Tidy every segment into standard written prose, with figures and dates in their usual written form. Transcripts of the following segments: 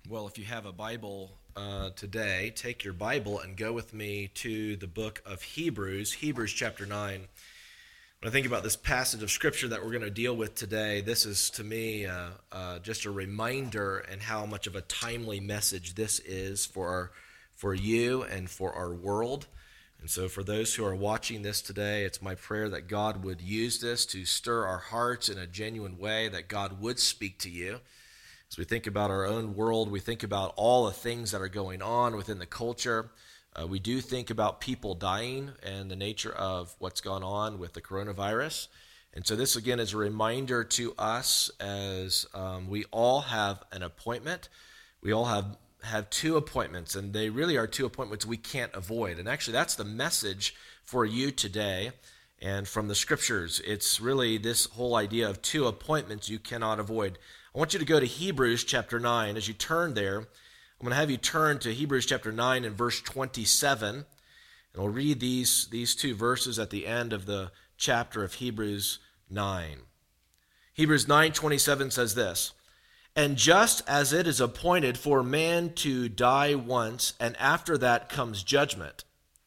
Well, if you have a Bible today, take your Bible and go with me to the book of Hebrews, Hebrews chapter 9. When I think about this passage of Scripture that we're going to deal with today, this is to me just a reminder and how much of a timely message this is for you and for our world. And so for those who are watching this today, it's my prayer that God would use this to stir our hearts in a genuine way, that God would speak to you. As we think about our own world, we think about all the things that are going on within the culture. We do think about people dying and the nature of what's gone on with the coronavirus. And so this, again, is a reminder to us as we all have an appointment. We all have two appointments, and they really are two appointments we can't avoid. And actually, that's the message for you today. And from the Scriptures, it's really this whole idea of two appointments you cannot avoid. I want you to go to Hebrews chapter 9. As you turn there, I'm going to have you turn to Hebrews chapter 9 and verse 27. And I'll read these two verses at the end of the chapter of Hebrews 9. Hebrews 9:27 says this, "And just as it is appointed for man to die once, and after that comes judgment,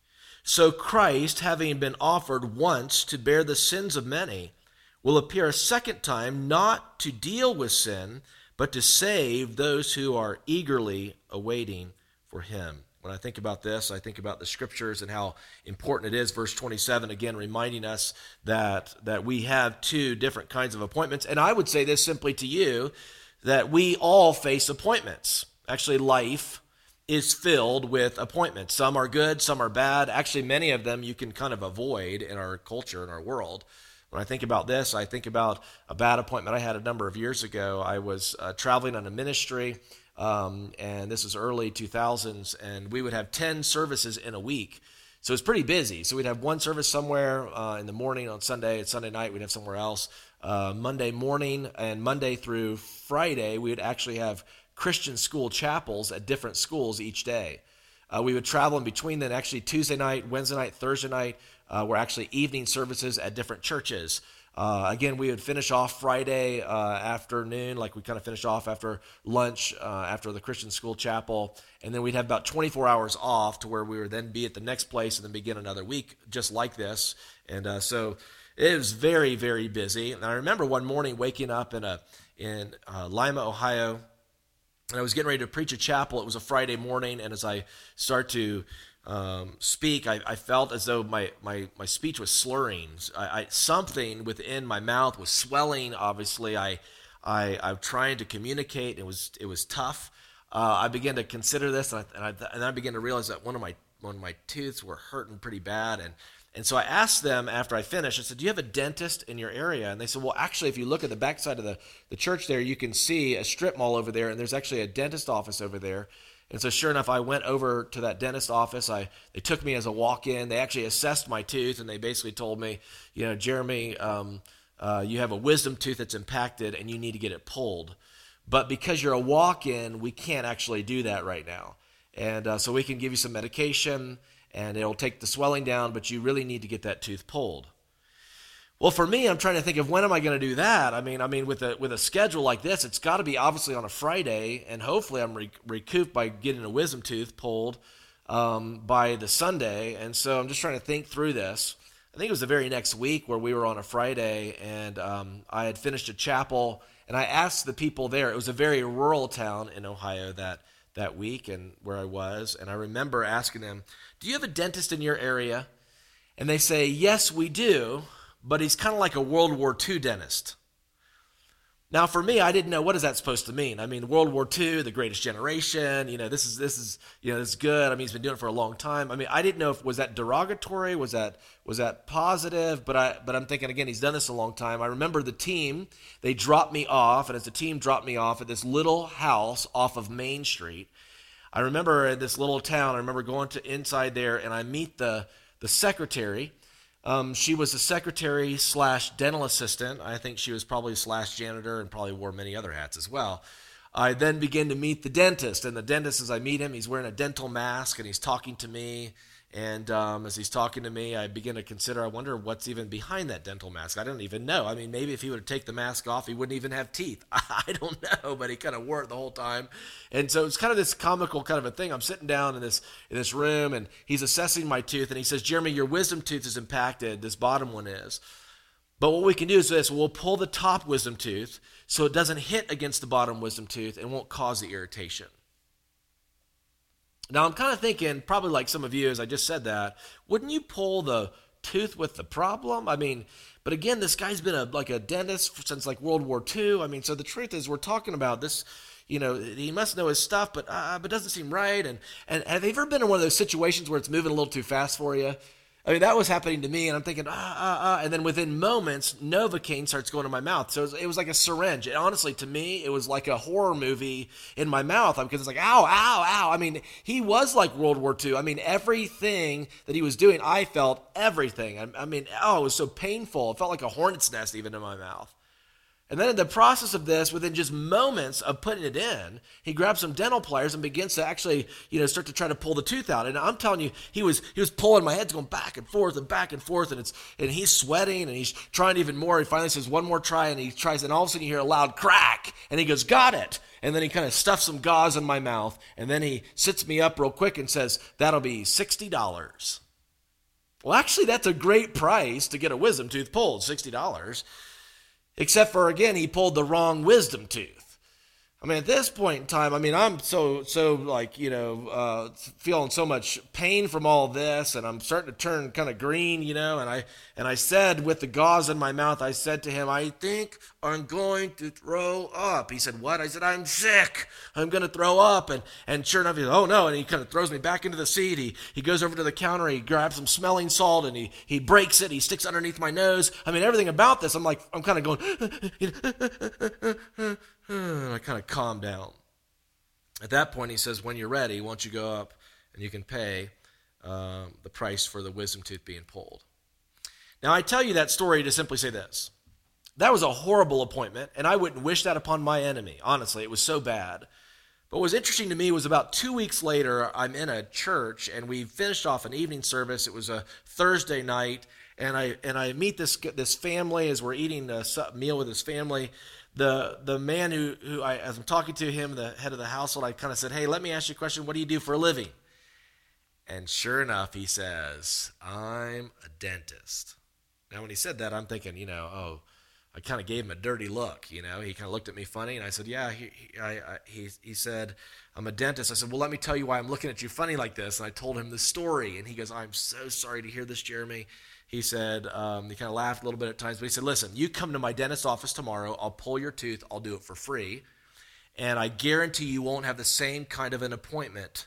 so Christ, having been offered once to bear the sins of many, will appear a second time, not to deal with sin, but to save those who are eagerly awaiting for him." When I think about this, I think about the Scriptures and how important it is. Verse 27, again, reminding us that we have two different kinds of appointments. And I would say this simply to you, that we all face appointments. Actually, life is filled with appointments. Some are good, some are bad. Actually, many of them you can kind of avoid in our culture, in our world. When I think about this, I think about a bad appointment I had a number of years ago. I was traveling on a ministry, and this was early 2000s, and we would have 10 services in a week. So it's pretty busy. So we'd have one service somewhere in the morning on Sunday, and Sunday night we'd have somewhere else. Monday morning and Monday through Friday, we would actually have Christian school chapels at different schools each day. We would travel in between then. Actually, Tuesday night, Wednesday night, Thursday night were actually evening services at different churches. Again, we would finish off Friday afternoon, like we kind of finish off after lunch, after the Christian school chapel, and then we'd have about 24 hours off to where we would then be at the next place and then begin another week just like this. And so it was very, very busy. And I remember one morning waking up in Lima, Ohio, and I was getting ready to preach a chapel. It was a Friday morning, and as I start to speak, I felt as though my speech was slurring. Something within my mouth was swelling. Obviously, I'm trying to communicate. It was tough. I began to consider this, and I began to realize that one of my teeth were hurting pretty bad, and so I asked them after I finished, I said, "Do you have a dentist in your area?" And they said, "Well, actually, if you look at the backside of the church there, you can see a strip mall over there, and there's actually a dentist office over there." And so sure enough, I went over to that dentist office. They took me as a walk-in. They actually assessed my tooth, and they basically told me, "Jeremy, you have a wisdom tooth that's impacted, and you need to get it pulled. But because you're a walk-in, we can't actually do that right now. And so we can give you some medication, and it'll take the swelling down, but you really need to get that tooth pulled." Well, for me, I'm trying to think of when am I going to do that? I mean, with a schedule like this, it's got to be obviously on a Friday, and hopefully I'm recouped by getting a wisdom tooth pulled by the Sunday. And so I'm just trying to think through this. I think it was the very next week where we were on a Friday, and I had finished a chapel, and I asked the people there. It was a very rural town in Ohio that week, and where I was, and I remember asking them, "Do you have a dentist in your area?" And they say, "Yes, we do, but he's kind of like a World War II dentist." Now, for me, I didn't know what is that supposed to mean. I mean, World War II, the Greatest Generation. This is good. I mean, he's been doing it for a long time. I mean, I didn't know if was that derogatory, was that positive. But I'm thinking again, he's done this a long time. I remember the team. They dropped me off, and as the team dropped me off at this little house off of Main Street, I remember in this little town. I remember going to inside there, and I meet the secretary. She was a secretary / dental assistant. I think she was probably / janitor and probably wore many other hats as well. I then begin to meet the dentist, and the dentist, as I meet him, he's wearing a dental mask, and he's talking to me, And as he's talking to me, I begin to consider, I wonder what's even behind that dental mask. I don't even know. I mean, maybe if he would take the mask off, he wouldn't even have teeth. I don't know, but he kind of wore it the whole time. And so it's kind of this comical kind of a thing. I'm sitting down in this room, and he's assessing my tooth, and he says, Jeremy, your wisdom tooth is impacted. This bottom one is. But what we can do is this. We'll pull the top wisdom tooth so it doesn't hit against the bottom wisdom tooth and won't cause the irritation. Now, I'm kind of thinking, probably like some of you, as I just said that, wouldn't you pull the tooth with the problem? I mean, but again, this guy's been like a dentist since like World War II. I mean, so the truth is we're talking about this, he must know his stuff, but doesn't seem right. And have you ever been in one of those situations where it's moving a little too fast for you? I mean, that was happening to me, and I'm thinking, and then within moments, Novocaine starts going to my mouth. So it was like a syringe. And honestly, to me, it was like a horror movie in my mouth because it's like, ow, ow, ow. I mean, he was like World War II. I mean, everything that he was doing, I felt everything. I mean, it was so painful. It felt like a hornet's nest even in my mouth. And then in the process of this, within just moments of putting it in, he grabs some dental pliers and begins to actually, start to try to pull the tooth out. And I'm telling you, he was pulling, my head's going back and forth, and he's sweating, and he's trying even more. He finally says one more try, and he tries, and all of a sudden you hear a loud crack, and he goes, got it. And then he kind of stuffs some gauze in my mouth, and then he sits me up real quick and says, that'll be $60. Well, actually, that's a great price to get a wisdom tooth pulled, $60. Except for, again, he pulled the wrong wisdom tooth. I mean, at this point in time, I'm so like, feeling so much pain from all this, and I'm starting to turn kind of green, and I said with the gauze in my mouth, I said to him, I think I'm going to throw up. He said, what? I said, I'm sick. I'm going to throw up. And sure enough, he said, oh no, and he kind of throws me back into the seat. He goes over to the counter, he grabs some smelling salt, and he breaks it, he sticks it underneath my nose. I mean, everything about this, I'm kind of going, and I kind of calm down. At that point, he says, when you're ready, why don't you go up and you can pay the price for the wisdom tooth being pulled. Now, I tell you that story to simply say this. That was a horrible appointment, and I wouldn't wish that upon my enemy. Honestly, it was so bad. But what was interesting to me was about 2 weeks later, I'm in a church, and we finished off an evening service. It was a Thursday night, and I meet this family as we're eating a meal with this family. The man who as I'm talking to him, the head of the household, I kind of said, hey, let me ask you a question. What do you do for a living? And sure enough, he says, I'm a dentist. Now, when he said that, I'm thinking, I kind of gave him a dirty look. He kind of looked at me funny, and I said, yeah. He said, I'm a dentist. I said, well, let me tell you why I'm looking at you funny like this. And I told him the story, and he goes, I'm so sorry to hear this, Jeremy. He said, he kind of laughed a little bit at times, but he said, listen, you come to my dentist's office tomorrow, I'll pull your tooth, I'll do it for free, and I guarantee you won't have the same kind of an appointment.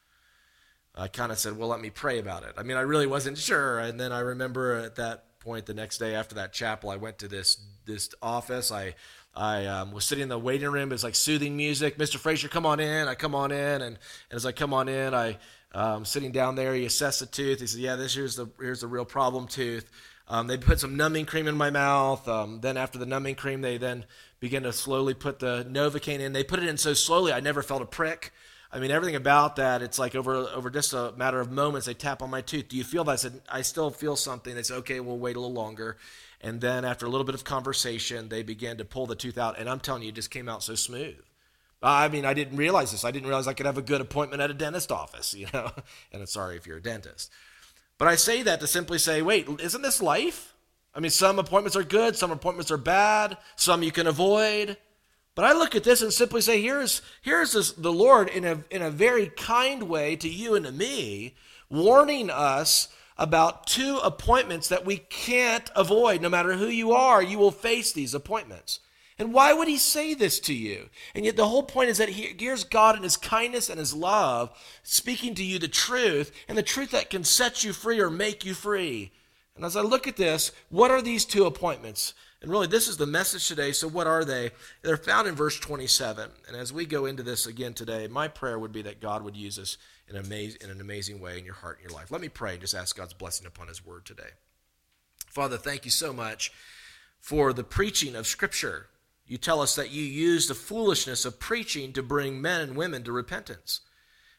I kind of said, well, let me pray about it. I mean, I really wasn't sure, and then I remember at that point, the next day after that chapel, I went to this office. I was sitting in the waiting room. It was like soothing music. Mr. Frazier, come on in. I come on in, and as I come on in, I'm sitting down there. He assessed the tooth. He said, yeah, here's the real problem tooth. They put some numbing cream in my mouth. Then after the numbing cream, they then began to slowly put the Novocaine in. They put it in so slowly, I never felt a prick. I mean, everything about that, it's like over just a matter of moments, they tap on my tooth. Do you feel that? I said, I still feel something. They said, okay, we'll wait a little longer. And then after a little bit of conversation, they began to pull the tooth out. And I'm telling you, it just came out so smooth. I mean, I didn't realize this. I didn't realize I could have a good appointment at a dentist office, And I'm sorry if you're a dentist. But I say that to simply say, wait, isn't this life? I mean, some appointments are good, some appointments are bad, some you can avoid. But I look at this and simply say, here's the Lord in a very kind way to you and to me, warning us about two appointments that we can't avoid. No matter who you are, you will face these appointments. And why would he say this to you? And yet the whole point is that here's God in his kindness and his love speaking to you the truth, and the truth that can set you free or make you free. And as I look at this, what are these two appointments? And really, this is the message today. So what are they? They're found in verse 27. And as we go into this again today, my prayer would be that God would use us in an amazing way in your heart and your life. Let me pray and just ask God's blessing upon his word today. Father, thank you so much for the preaching of Scripture. You tell us that you use the foolishness of preaching to bring men and women to repentance.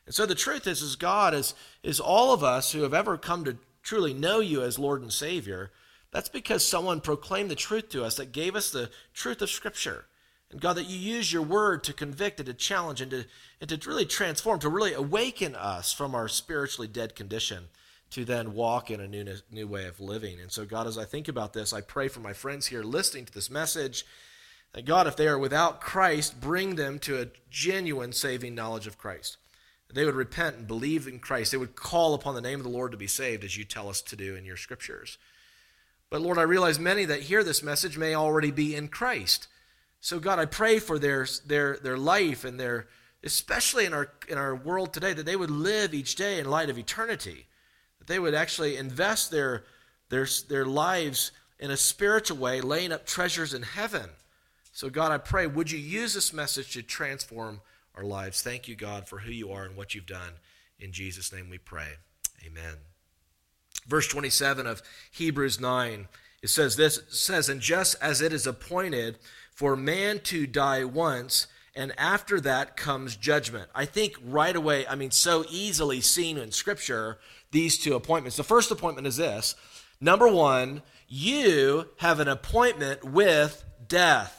And so the truth is God is all of us who have ever come to truly know you as Lord and Savior. That's because someone proclaimed the truth to us, that gave us the truth of Scripture. And God, that you use your word to convict and to challenge and to really transform, to really awaken us from our spiritually dead condition to then walk in a new way of living. And so, God, as I think about this, I pray for my friends here listening to this message, that God, if they are without Christ, bring them to a genuine saving knowledge of Christ. That they would repent and believe in Christ. They would call upon the name of the Lord to be saved, as you tell us to do in your Scriptures. But Lord, I realize many that hear this message may already be in Christ. So God, I pray for their life and especially in our world today, that they would live each day in light of eternity. That they would actually invest their lives in a spiritual way, laying up treasures in heaven. So God, I pray, would you use this message to transform our lives? Thank you, God, for who you are and what you've done. In Jesus' name we pray. Amen. Verse 27 of Hebrews 9, it says this, it says, "And just as it is appointed for man to die once, and after that comes judgment." I think right away, so easily seen in Scripture, these two appointments. The first appointment is this. Number one, you have an appointment with death.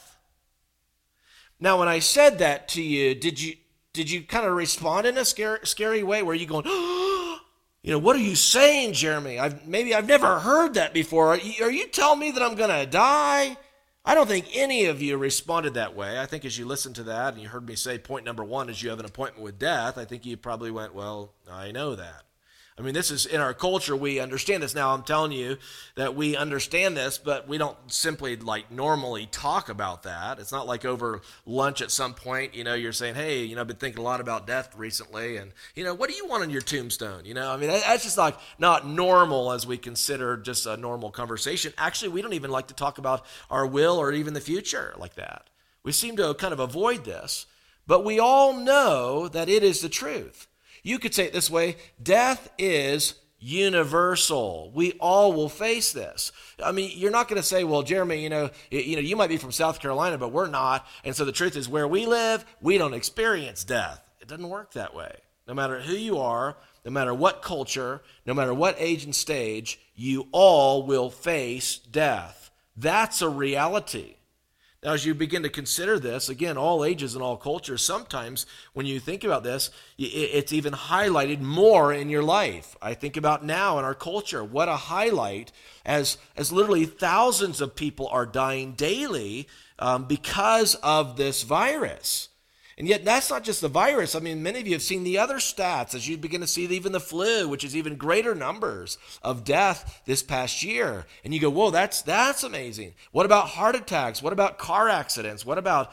Now, when I said that to you, did you kind of respond in a scary way? Where you going, what are you saying, Jeremy? I've never heard that before. Are you telling me that I'm going to die? I don't think any of you responded that way. I think as you listened to that and you heard me say point number one is you have an appointment with death, I think you probably went, well, I know that. This is in our culture, we understand this. Now, I'm telling you that we understand this, but we don't simply normally talk about that. It's not like over lunch at some point, you're saying, hey, I've been thinking a lot about death recently, and, what do you want on your tombstone? That's just not normal as we consider just a normal conversation. Actually, we don't even like to talk about our will or even the future like that. We seem to kind of avoid this, but we all know that it is the truth. You could say it this way: death is universal. We all will face this. You're not going to say, well, Jeremy, you might be from South Carolina, but we're not. And so the truth is, where we live, we don't experience death. It doesn't work that way. No matter who you are, no matter what culture, no matter what age and stage, you all will face death. That's a reality. Now, as you begin to consider this, again, all ages and all cultures, sometimes when you think about this, it's even highlighted more in your life. I think about now in our culture, what a highlight as literally thousands of people are dying daily because of this virus. And yet that's not just the virus. Many of you have seen the other stats as you begin to see even the flu, which is even greater numbers of death this past year. And you go, whoa, that's amazing. What about heart attacks? What about car accidents? What about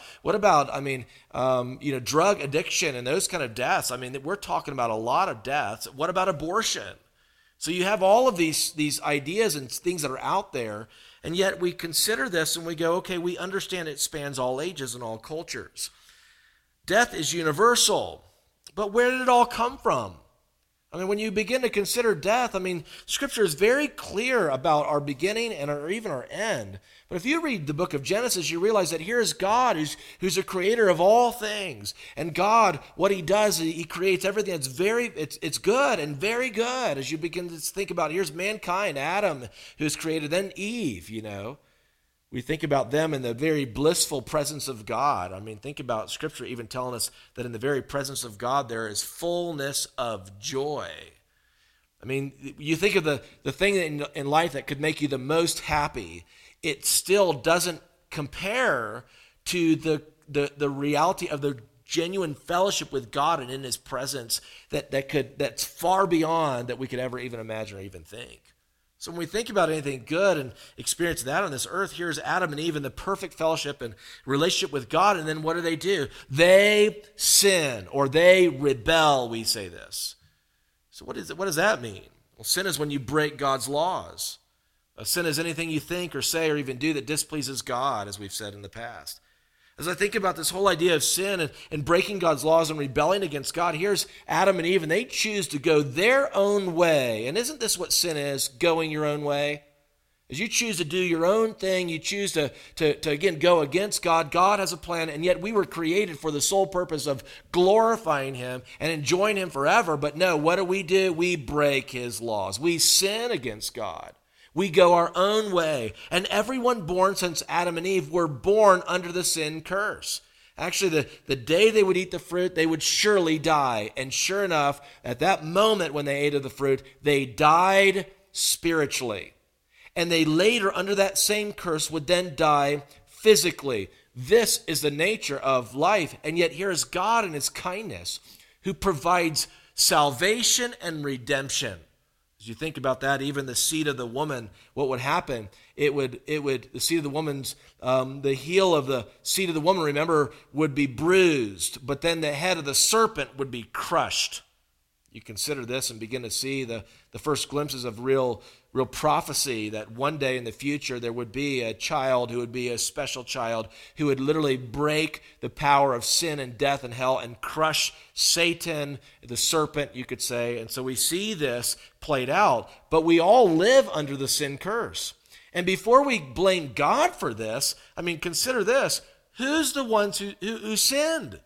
drug addiction and those kind of deaths? We're talking about a lot of deaths. What about abortion? So you have all of these ideas and things that are out there, and yet we consider this and we go, okay, we understand it spans all ages and all cultures. Death is universal, but where did it all come from? When you begin to consider death, Scripture is very clear about our beginning and even our end. But if you read the book of Genesis, you realize that here is God who's the creator of all things. And God, what he does, he creates everything that's it's good and very good. As you begin to think about, here's mankind, Adam, who's created, then Eve, We think about them in the very blissful presence of God. Think about Scripture even telling us that in the very presence of God there is fullness of joy. You think of the thing in life that could make you the most happy, it still doesn't compare to the reality of the genuine fellowship with God and in his presence that's far beyond that we could ever even imagine or even think. So when we think about anything good and experience that on this earth, here's Adam and Eve in the perfect fellowship and relationship with God, and then what do? They sin, or they rebel, we say this. So what does that mean? Well, sin is when you break God's laws. Sin is anything you think or say or even do that displeases God, as we've said in the past. As I think about this whole idea of sin and breaking God's laws and rebelling against God, here's Adam and Eve, and they choose to go their own way. And isn't this what sin is, going your own way? As you choose to do your own thing, you choose to again go against God. God has a plan, and yet we were created for the sole purpose of glorifying him and enjoying him forever. But no, what do? We break his laws. We sin against God. We go our own way. And everyone born since Adam and Eve were born under the sin curse. Actually, the day they would eat the fruit, they would surely die. And sure enough, at that moment when they ate of the fruit, they died spiritually. And they later, under that same curse, would then die physically. This is the nature of life. And yet here is God in his kindness who provides salvation and redemption. As you think about that, even the seed of the woman, what would happen? The seed of the woman's, the heel of the seed of the woman, remember, would be bruised. But then the head of the serpent would be crushed. You consider this and begin to see the first glimpses of real prophecy that one day in the future there would be a child who would be a special child who would literally break the power of sin and death and hell and crush Satan, the serpent, you could say. And so we see this played out, but we all live under the sin curse. And before we blame God for this, consider this. Who's the ones who sinned?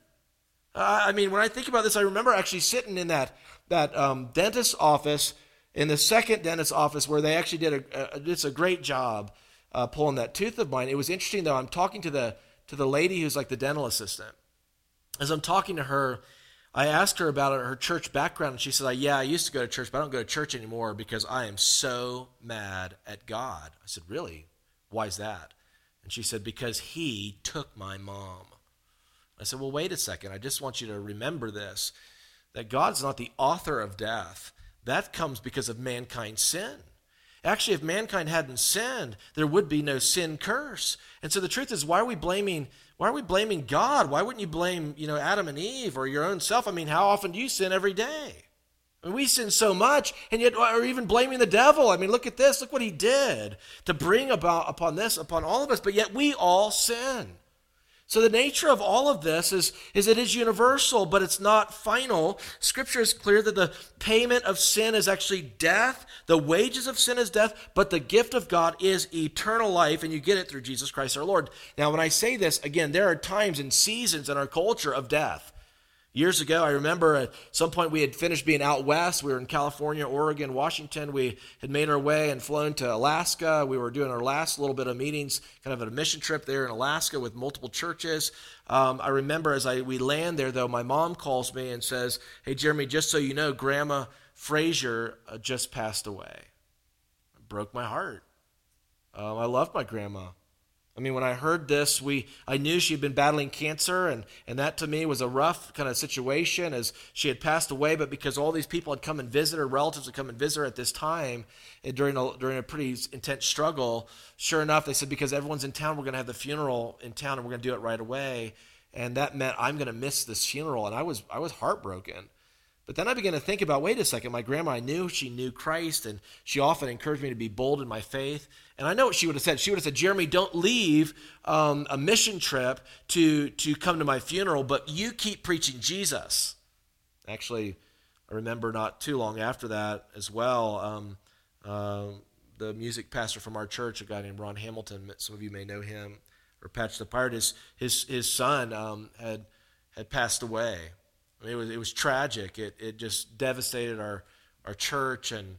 When I think about this, I remember actually sitting in that dentist's office, in the second dentist's office, where they actually did a great job pulling that tooth of mine. It was interesting, though. I'm talking to the lady who's like the dental assistant. As I'm talking to her, I asked her about her church background, and she said, yeah, I used to go to church, but I don't go to church anymore because I am so mad at God. I said, really? Why is that? And she said, because he took my mom. I said, well, wait a second. I just want you to remember this, that God's not the author of death. That comes because of mankind's sin. Actually, if mankind hadn't sinned, there would be no sin curse. And so the truth is, why are we blaming God? Why wouldn't you blame, Adam and Eve or your own self? How often do you sin every day? We sin so much, and yet are even blaming the devil. Look at this. Look what he did to bring about upon all of us, but yet we all sin. So the nature of all of this is it is universal, but it's not final. Scripture is clear that the payment of sin is actually death. The wages of sin is death, but the gift of God is eternal life, and you get it through Jesus Christ our Lord. Now, when I say this, again, there are times and seasons in our culture of death. Years ago, I remember at some point we had finished being out west. We were in California, Oregon, Washington. We had made our way and flown to Alaska. We were doing our last little bit of meetings, kind of a mission trip there in Alaska with multiple churches. I remember as we land there, though, my mom calls me and says, hey, Jeremy, just so you know, Grandma Frazier just passed away. It broke my heart. I loved my grandma. When I heard this, I knew she'd been battling cancer, and that to me was a rough kind of situation as she had passed away, but because all these people had come and visit her, relatives had come and visit her at this time during a pretty intense struggle, sure enough, they said, because everyone's in town, we're going to have the funeral in town, and we're going to do it right away. And that meant I'm going to miss this funeral, and I was heartbroken. But then I began to think about, wait a second, my grandma, I knew she knew Christ, and she often encouraged me to be bold in my faith. And I know what she would have said. She would have said, Jeremy, don't leave a mission trip to come to my funeral, but you keep preaching Jesus. Actually, I remember not too long after that as well, the music pastor from our church, a guy named Ron Hamilton, some of you may know him, or Patch the Pirate, his son had passed away. It was tragic. It just devastated our church and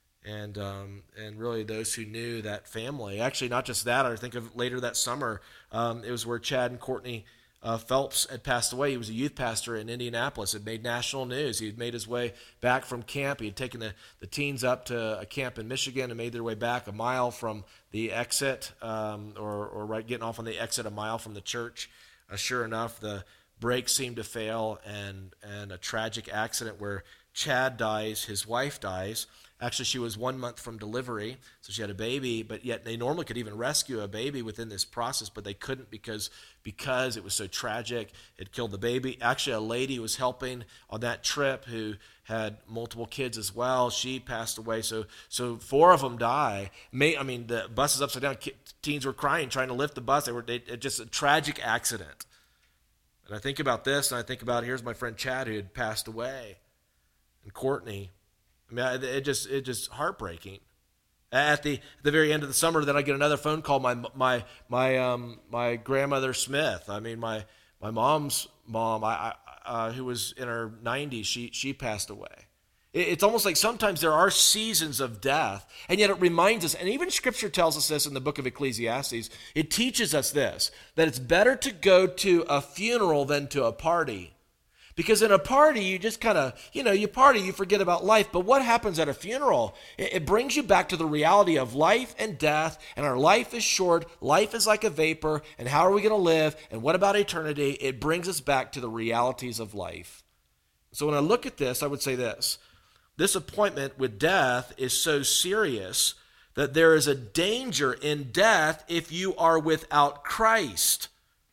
really those who knew that family. Actually, not just that. I think of later that summer, it was where Chad and Courtney Phelps had passed away. He was a youth pastor in Indianapolis. It made national news. He had made his way back from camp. He had taken the teens up to a camp in Michigan and made their way back a mile from the exit, or right getting off on the exit a mile from the church. Sure enough, the brakes seemed to fail, and a tragic accident where Chad dies, his wife dies. Actually, she was 1 month from delivery, so she had a baby, but yet they normally could even rescue a baby within this process, but they couldn't because it was so tragic. It killed the baby. Actually, a lady who was helping on that trip who had multiple kids as well, she passed away. So 4 of them die. The bus is upside down. Teens were crying, trying to lift the bus. It just a tragic accident. And I think about this, and I think about, here's my friend Chad who had passed away, and Courtney. It just heartbreaking. At the very end of the summer, then I get another phone call. My grandmother Smith. I mean, my mom's mom, who was in her 90s, she passed away. It's almost like sometimes there are seasons of death, and yet it reminds us, and even Scripture tells us this in the book of Ecclesiastes, it teaches us this, that it's better to go to a funeral than to a party. Because in a party, you just kind of, you party, you forget about life. But what happens at a funeral? It brings you back to the reality of life and death, and our life is short, life is like a vapor, and how are we going to live, and what about eternity? It brings us back to the realities of life. So when I look at this, I would say this appointment with death is so serious that there is a danger in death if you are without Christ.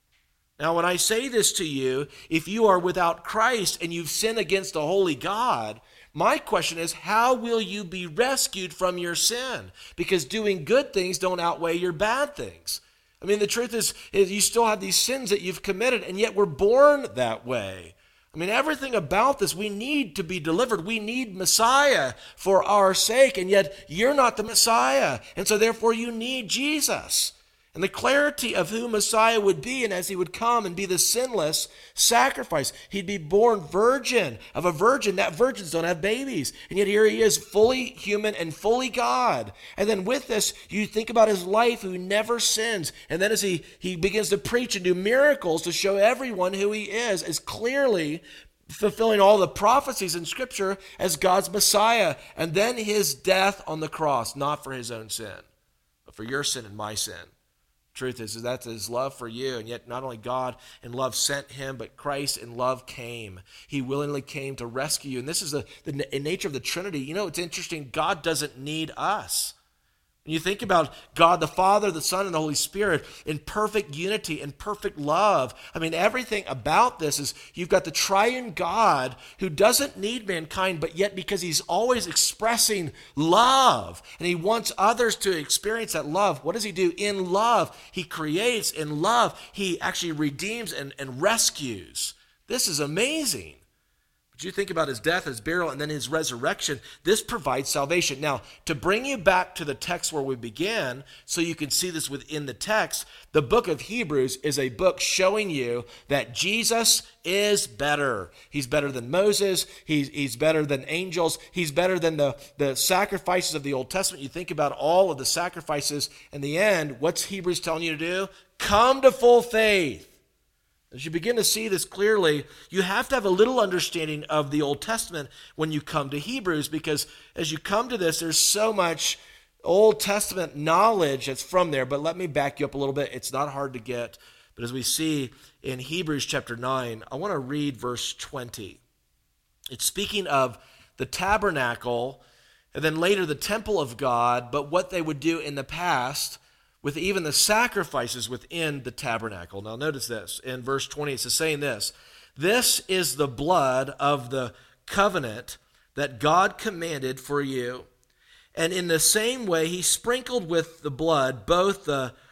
Now, when I say this to you, if you are without Christ and you've sinned against a holy God, my question is, how will you be rescued from your sin? Because doing good things don't outweigh your bad things. I mean, the truth is you still have these sins that you've committed, and yet we're born that way. I mean, everything about this, we need to be delivered. We need Messiah for our sake, and yet you're not the Messiah. And so therefore you need Jesus. And the clarity of who Messiah would be, and as he would come and be the sinless sacrifice, he'd be born virgin of a virgin. That virgins don't have babies. And yet here he is, fully human and fully God. And then with this, you think about his life, who never sins. And then as he begins to preach and do miracles to show everyone who he is, as clearly fulfilling all the prophecies in Scripture as God's Messiah. And then his death on the cross, not for his own sin, but for your sin and my sin. Truth is that's his love for you, and yet not only God in love sent him, but Christ in love came. He willingly came to rescue you. And this is the nature of the Trinity. You know, it's interesting. God doesn't need us. When you think about God the Father, the Son, and the Holy Spirit in perfect unity and perfect love, I mean, everything about this is you've got the triune God who doesn't need mankind, but yet because he's always expressing love and he wants others to experience that love, what does he do? In love, he creates. In love, he actually redeems and rescues. This is amazing. But you think about his death, his burial, and then his resurrection. This provides salvation. Now, to bring you back to the text where we began, so you can see this within the text, the book of Hebrews is a book showing you that Jesus is better. He's better than Moses. He's better than angels. He's better than the sacrifices of the Old Testament. You think about all of the sacrifices. In the end, what's Hebrews telling you to do? Come to full faith. As you begin to see this clearly, you have to have a little understanding of the Old Testament when you come to Hebrews, because as you come to this, there's so much Old Testament knowledge that's from there. But let me back you up a little bit. It's not hard to get. But as we see in Hebrews chapter 9, I want to read verse 20. It's speaking of the tabernacle and then later the temple of God, but what they would do in the past with even the sacrifices within the tabernacle. Now notice this. In verse 20, it's saying this: "This is the blood of the covenant that God commanded for you. And in the same way, he sprinkled with the blood both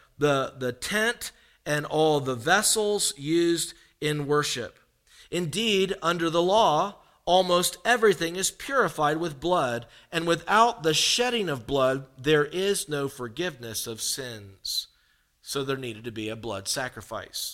the tent and all the vessels used in worship. Indeed, under the law, almost everything is purified with blood, and without the shedding of blood, there is no forgiveness of sins." So there needed to be a blood sacrifice.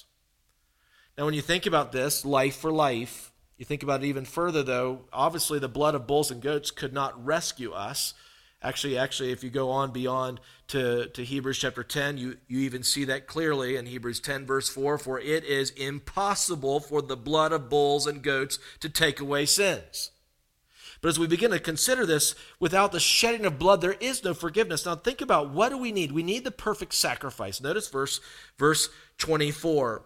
Now, when you think about this, life for life, you think about it even further, though, obviously the blood of bulls and goats could not rescue us. Actually, if you go on beyond to Hebrews chapter 10, you even see that clearly in Hebrews 10, verse 4, "For it is impossible for the blood of bulls and goats to take away sins." But as we begin to consider this, without the shedding of blood, there is no forgiveness. Now think about, what do we need? We need the perfect sacrifice. Notice verse 24.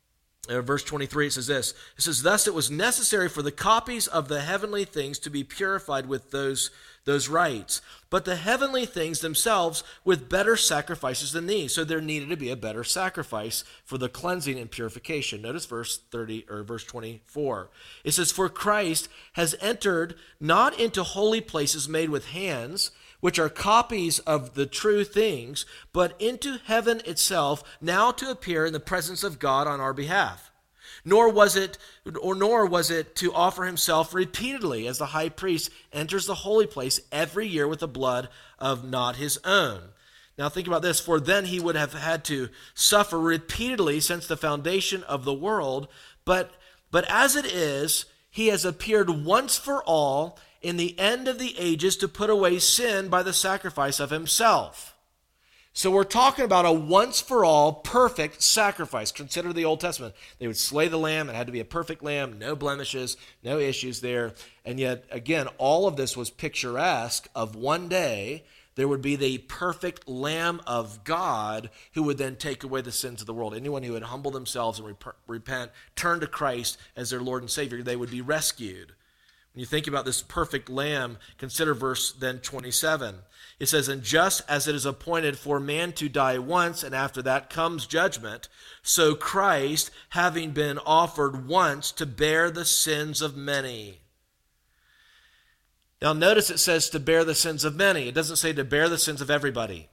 Verse 23, it says this. It says, "Thus it was necessary for the copies of the heavenly things to be purified with those rites, but the heavenly things themselves with better sacrifices than these." So there needed to be a better sacrifice for the cleansing and purification. Notice verse 24. It says, "For Christ has entered not into holy places made with hands, which are copies of the true things, but into heaven itself, now to appear in the presence of God on our behalf. Nor was it to offer himself repeatedly, as the high priest enters the holy place every year with the blood of not his own. Now think about this, for then he would have had to suffer repeatedly since the foundation of the world, but as it is, he has appeared once for all in the end of the ages to put away sin by the sacrifice of himself. So we're talking about a once-for-all perfect sacrifice. Consider the Old Testament. They would slay the lamb. It had to be a perfect lamb, no blemishes, no issues there. And yet, again, all of this was picturesque of one day there would be the perfect Lamb of God who would then take away the sins of the world. Anyone who would humble themselves and repent, turn to Christ as their Lord and Savior, they would be rescued. When you think about this perfect Lamb, consider verse then 27. It says, and just as it is appointed for man to die once, and after that comes judgment, so Christ, having been offered once to bear the sins of many. Now notice it says to bear the sins of many. It doesn't say to bear the sins of everybody.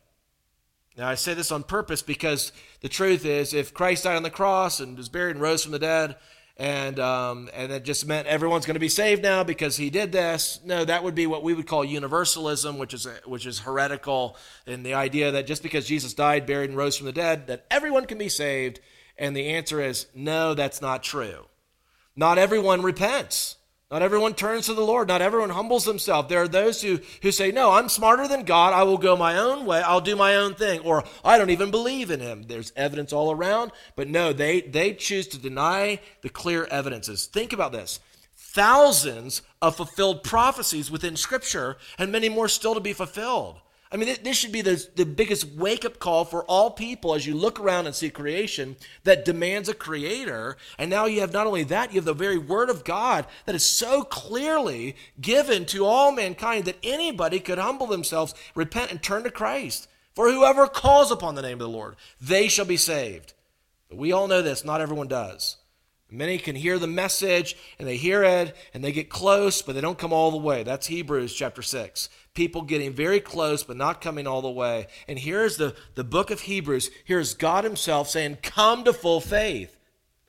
Now I say this on purpose because the truth is, if Christ died on the cross and was buried and rose from the dead, and it just meant everyone's going to be saved now because he did this. No, that would be what we would call universalism, which is heretical, in the idea that just because Jesus died, buried, and rose from the dead, that everyone can be saved. And the answer is no, that's not true. Not everyone repents. Not everyone turns to the Lord. Not everyone humbles themselves. There are those who say, no, I'm smarter than God. I will go my own way. I'll do my own thing. Or I don't even believe in him. There's evidence all around. But no, they choose to deny the clear evidences. Think about this. Thousands of fulfilled prophecies within Scripture and many more still to be fulfilled. I mean, this should be the biggest wake-up call for all people as you look around and see creation that demands a creator. And now you have not only that, you have the very word of God that is so clearly given to all mankind that anybody could humble themselves, repent, and turn to Christ. For whoever calls upon the name of the Lord, they shall be saved. But we all know this, not everyone does. Many can hear the message, and they hear it, and they get close, but they don't come all the way. That's Hebrews chapter 6. People getting very close, but not coming all the way. And here's the book of Hebrews. Here's God himself saying, come to full faith.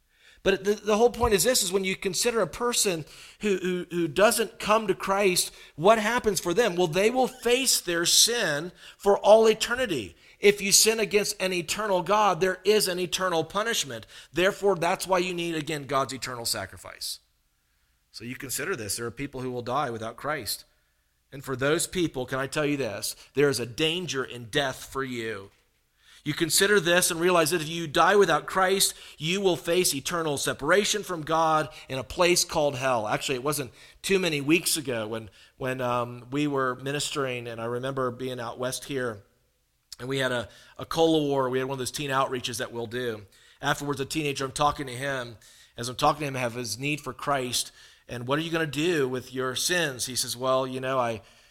But the whole point is this, is when you consider a person who doesn't come to Christ, what happens for them? Well, they will face their sin for all eternity. If you sin against an eternal God, there is an eternal punishment. Therefore, that's why you need, again, God's eternal sacrifice. So you consider this. There are people who will die without Christ. And for those people, can I tell you this? There is a danger in death for you. You consider this and realize that if you die without Christ, you will face eternal separation from God in a place called hell. Actually, it wasn't too many weeks ago when we were ministering, and I remember being out west here, and we had a cola war. We had one of those teen outreaches that we'll do. Afterwards, a teenager, I'm talking to him. As I'm talking to him, I have his need for Christ. And what are you going to do with your sins? He says, well, you know,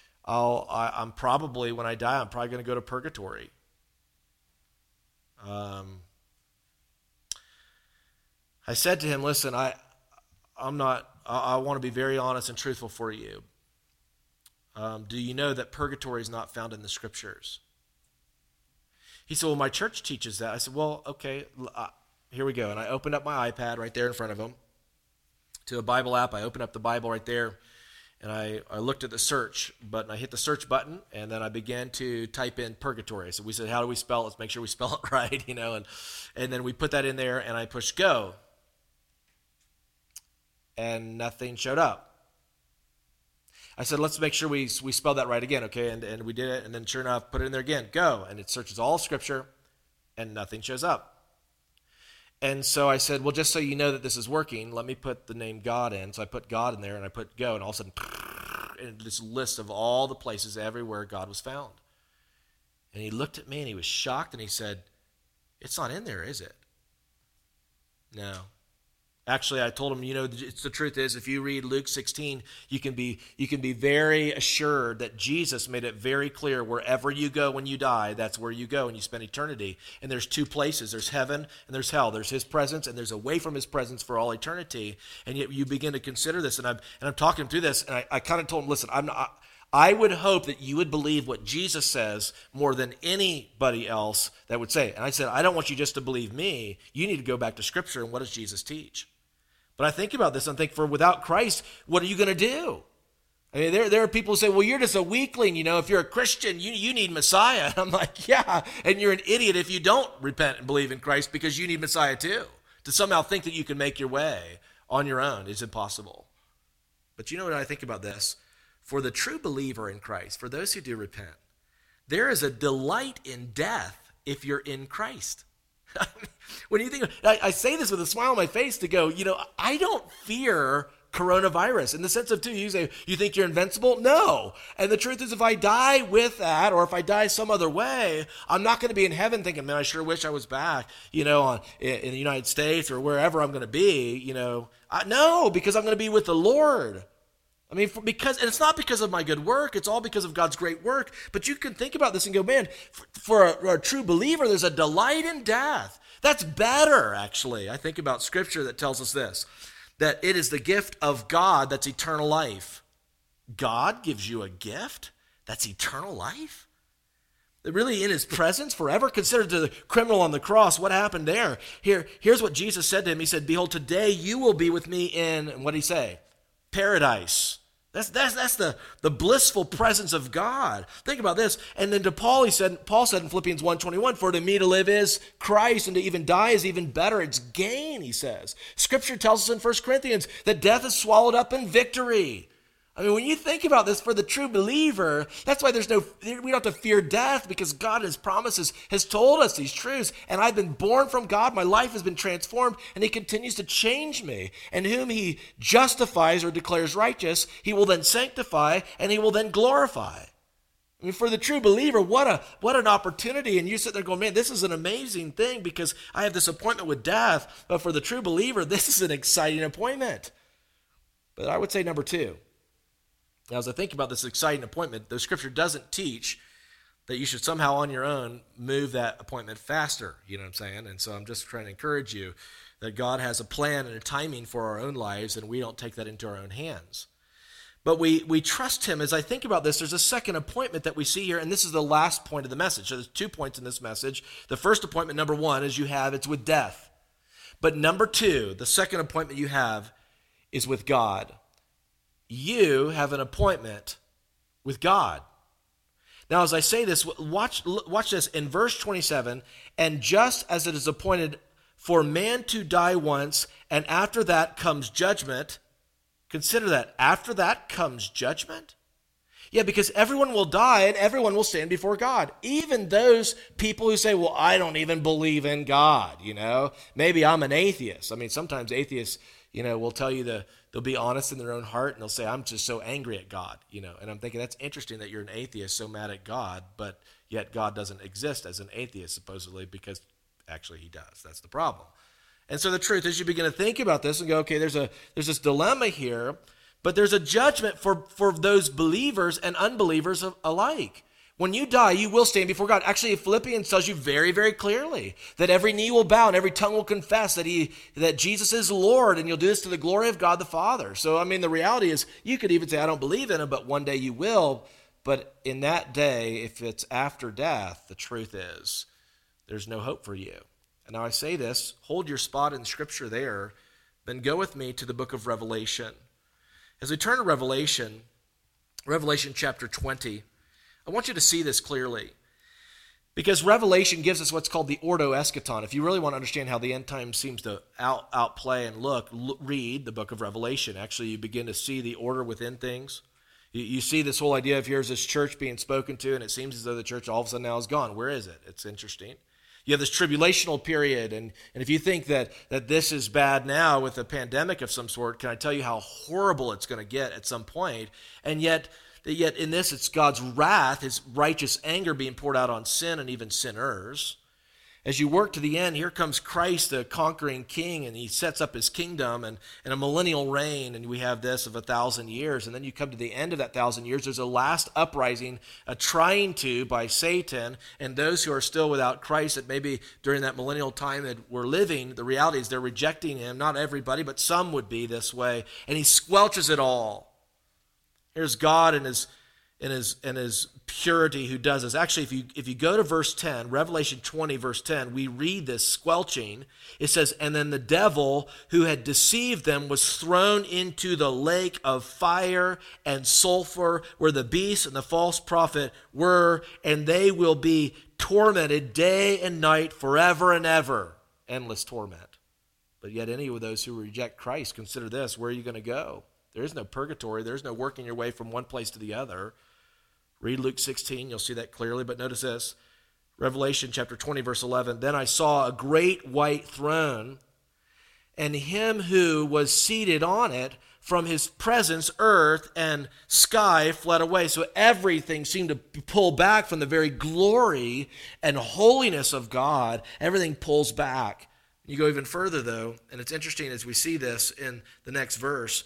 I'm probably, when I die, I'm probably going to go to purgatory. I said to him, listen, I want to be very honest and truthful for you. Do you know that purgatory is not found in the Scriptures? He said, well, my church teaches that. I said, well, okay, here we go. And I opened up my iPad right there in front of him to a Bible app. I opened up the Bible right there, and I looked at the search button. I hit the search button, and then I began to type in purgatory. So we said, how do we spell it? Let's make sure we spell it right, you know. And then we put that in there, and I pushed go. And nothing showed up. I said, let's make sure we spell that right again, okay? And we did it, and then sure enough, put it in there again, go. And it searches all Scripture, and nothing shows up. And so I said, well, just so you know that this is working, let me put the name God in. So I put God in there, and I put go, and all of a sudden, and this list of all the places everywhere God was found. And he looked at me, and he was shocked, and he said, it's not in there, is it? No. Actually, I told him, you know, the truth is, if you read Luke 16, you can be very assured that Jesus made it very clear wherever you go when you die, that's where you go and you spend eternity. And there's two places. There's heaven and there's hell. There's his presence and there's away from his presence for all eternity. And yet you begin to consider this, and I'm talking him through this, and I kind of told him, listen, I would hope that you would believe what Jesus says more than anybody else that would say it. And I said, I don't want you just to believe me. You need to go back to Scripture, and what does Jesus teach? But I think about this and think, for without Christ, what are you going to do? I mean, there are people who say, well, you're just a weakling. If you're a Christian, you need Messiah. I'm like, yeah, and you're an idiot if you don't repent and believe in Christ, because you need Messiah too. To somehow think that you can make your way on your own is impossible. But you know what I think about this? For the true believer in Christ, for those who do repent, there is a delight in death if you're in Christ. When you think, I say this with a smile on my face to go, I don't fear coronavirus in the sense of, too, you say, you think you're invincible? No. And the truth is, if I die with that, or if I die some other way, I'm not going to be in heaven thinking, man, I sure wish I was back, in the United States or wherever I'm going to be, no, because I'm going to be with the Lord. I mean, and it's not because of my good work, it's all because of God's great work. But you can think about this and go, man, for a true believer, there's a delight in death. That's better, actually. I think about Scripture that tells us this, that it is the gift of God that's eternal life. God gives you a gift that's eternal life? That really in his presence forever? Consider to the criminal on the cross, what happened there? Here's what Jesus said to him. He said, behold, today you will be with me in, what did he say? Paradise. That's the blissful presence of God. Think about this. And then to Paul, Paul said in Philippians 1:21, for to me to live is Christ, and to even die is even better. It's gain, he says. Scripture tells us in 1 Corinthians that death is swallowed up in victory. I mean, when you think about this, for the true believer, that's why we don't have to fear death, because God, his promises, has told us these truths. And I've been born from God. My life has been transformed, and he continues to change me. And whom he justifies or declares righteous, he will then sanctify, and he will then glorify. I mean, for the true believer, what an opportunity. And you sit there going, man, this is an amazing thing because I have this appointment with death. But for the true believer, this is an exciting appointment. But I would say number two. Now, as I think about this exciting appointment, the Scripture doesn't teach that you should somehow on your own move that appointment faster. You know what I'm saying? And so I'm just trying to encourage you that God has a plan and a timing for our own lives, and we don't take that into our own hands. But we trust him. As I think about this, there's a second appointment that we see here, and this is the last point of the message. So there's 2 points in this message. The first appointment, number one, is it's with death. But number two, the second appointment you have is with God. You have an appointment with God. Now, as I say this, watch this in verse 27. And just as it is appointed for man to die once, and after that comes judgment. Consider that. After that comes judgment? Yeah, because everyone will die and everyone will stand before God. Even those people who say, well, I don't even believe in God, Maybe I'm an atheist. I mean, sometimes atheists, will tell you they'll be honest in their own heart and they'll say, I'm just so angry at God, And I'm thinking that's interesting that you're an atheist so mad at God, but yet God doesn't exist as an atheist supposedly, because actually he does. That's the problem. And so the truth is, you begin to think about this and go, okay, there's this dilemma here, but there's a judgment for those believers and unbelievers alike. When you die, you will stand before God. Actually, Philippians tells you very, very clearly that every knee will bow and every tongue will confess that Jesus is Lord, and you'll do this to the glory of God the Father. So, I mean, the reality is, you could even say, I don't believe in him, but one day you will. But in that day, if it's after death, the truth is, there's no hope for you. And now I say this, hold your spot in Scripture there, then go with me to the book of Revelation. As we turn to Revelation chapter 20, I want you to see this clearly, because Revelation gives us what's called the Ordo Eschaton. If you really want to understand how the end time seems to outplay and read the book of Revelation. Actually, you begin to see the order within things. You see this whole idea of here's this church being spoken to, and it seems as though the church all of a sudden now is gone. Where is it? It's interesting. You have this tribulational period, and if you think that this is bad now with a pandemic of some sort, can I tell you how horrible it's going to get at some point? And yet in this, it's God's wrath, his righteous anger being poured out on sin and even sinners. As you work to the end, here comes Christ, the conquering king, and he sets up his kingdom and a millennial reign, and we have this of 1,000 years. And then you come to the end of that 1,000 years, there's a last uprising, a trying to by Satan, and those who are still without Christ, that maybe during that millennial time that we're living, the reality is they're rejecting him. Not everybody, but some would be this way. And he squelches it all. Here's God in his in his purity who does this. Actually, if you go to verse 10, Revelation 20, verse 10, we read this squelching. It says, "And then the devil who had deceived them was thrown into the lake of fire and sulfur, where the beast and the false prophet were, and they will be tormented day and night forever and ever." Endless torment. But yet any of those who reject Christ, consider this, where are you going to go? There is no purgatory. There's no working your way from one place to the other. Read Luke 16, you'll see that clearly. But notice this, Revelation chapter 20, verse 11. "Then I saw a great white throne, and him who was seated on it. From his presence, earth and sky fled away." So everything seemed to pull back from the very glory and holiness of God. Everything pulls back. You go even further, though, and it's interesting as we see this in the next verse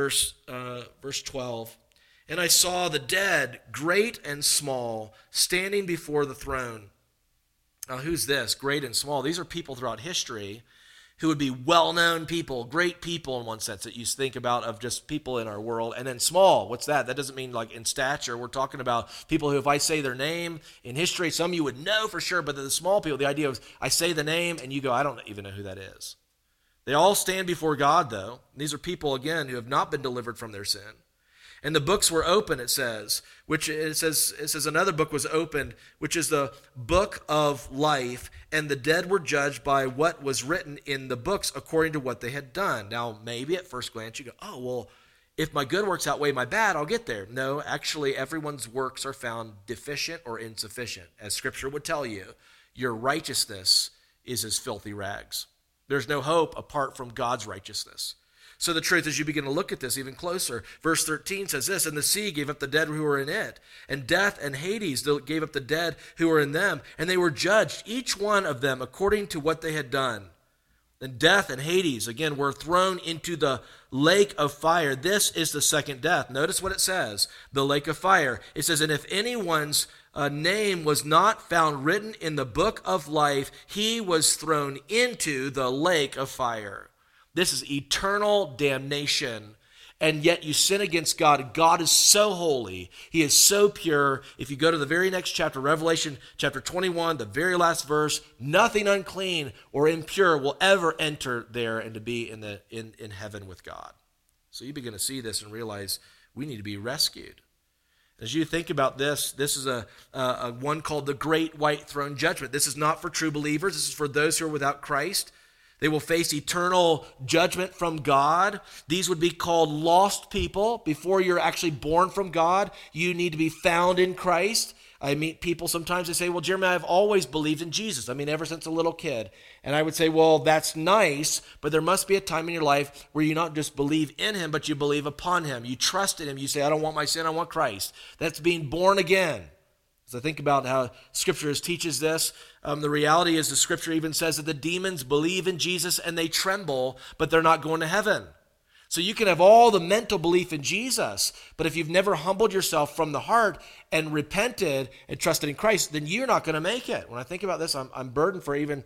12. "And I saw the dead, great and small, standing before the throne." Now, who's this? Great and small. These are people throughout history who would be well-known people, great people in one sense that you think about of just people in our world. And then small, what's that? That doesn't mean like in stature. We're talking about people who, if I say their name in history, some of you would know for sure, but the small people, the idea of I say the name and you go, I don't even know who that is. They all stand before God, though. These are people, again, who have not been delivered from their sin. And the books were open, it says, which it says another book was opened, which is the book of life, and the dead were judged by what was written in the books according to what they had done. Now, maybe at first glance you go, oh, well, if my good works outweigh my bad, I'll get there. No, actually, everyone's works are found deficient or insufficient. As Scripture would tell you, your righteousness is as filthy rags. There's no hope apart from God's righteousness. So the truth is, you begin to look at this even closer. Verse 13 says this, "And the sea gave up the dead who were in it, and death and Hades gave up the dead who were in them, and they were judged, each one of them according to what they had done. And death and Hades, again, were thrown into the lake of fire." This is the second death. Notice what it says, the lake of fire. It says, "And if anyone's name was not found written in the book of life, he was thrown into the lake of fire." This is eternal damnation. And yet you sin against God. God is so holy. He is so pure. If you go to the very next chapter, Revelation chapter 21, the very last verse, nothing unclean or impure will ever enter there and to be in heaven with God. So you begin to see this and realize we need to be rescued. As you think about this, this is a one called the Great White Throne Judgment. This is not for true believers. This is for those who are without Christ. They will face eternal judgment from God. These would be called lost people. Before you're actually born from God, you need to be found in Christ. I meet people sometimes, they say, "Well, Jeremy, I've always believed in Jesus. I mean, ever since a little kid." And I would say, well, that's nice, but there must be a time in your life where you not just believe in him, but you believe upon him. You trust in him. You say, I don't want my sin, I want Christ. That's being born again. As I think about how Scripture teaches this, the reality is the Scripture even says that the demons believe in Jesus and they tremble, but they're not going to heaven. So you can have all the mental belief in Jesus, but if you've never humbled yourself from the heart and repented and trusted in Christ, then you're not going to make it. When I think about this, I'm burdened for even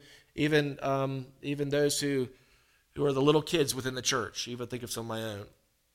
those who are the little kids within the church. Even think of some of my own.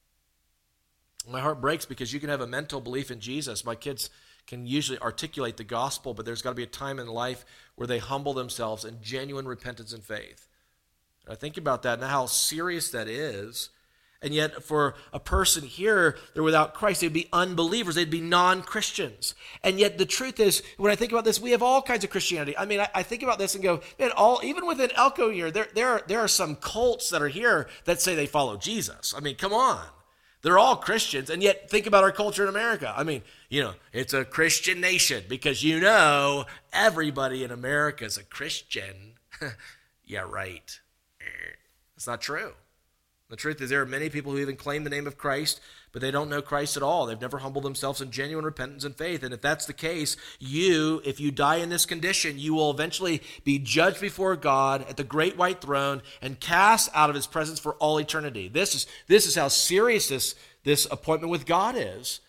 My heart breaks because you can have a mental belief in Jesus. My kids can usually articulate the gospel, but there's got to be a time in life where they humble themselves in genuine repentance and faith. And I think about that and how serious that is. And yet for a person here, they're without Christ, they'd be unbelievers, they'd be non-Christians. And yet the truth is, when I think about this, we have all kinds of Christianity. I mean, I think about this and go, man, even within Elko here, there are some cults that are here that say they follow Jesus. I mean, come on. They're all Christians, and yet think about our culture in America. I mean, it's a Christian nation because everybody in America is a Christian. Yeah, right. It's not true. The truth is there are many people who even claim the name of Christ, but they don't know Christ at all. They've never humbled themselves in genuine repentance and faith. And if that's the case, if you die in this condition, you will eventually be judged before God at the great white throne and cast out of his presence for all eternity. This is how serious this appointment with God is.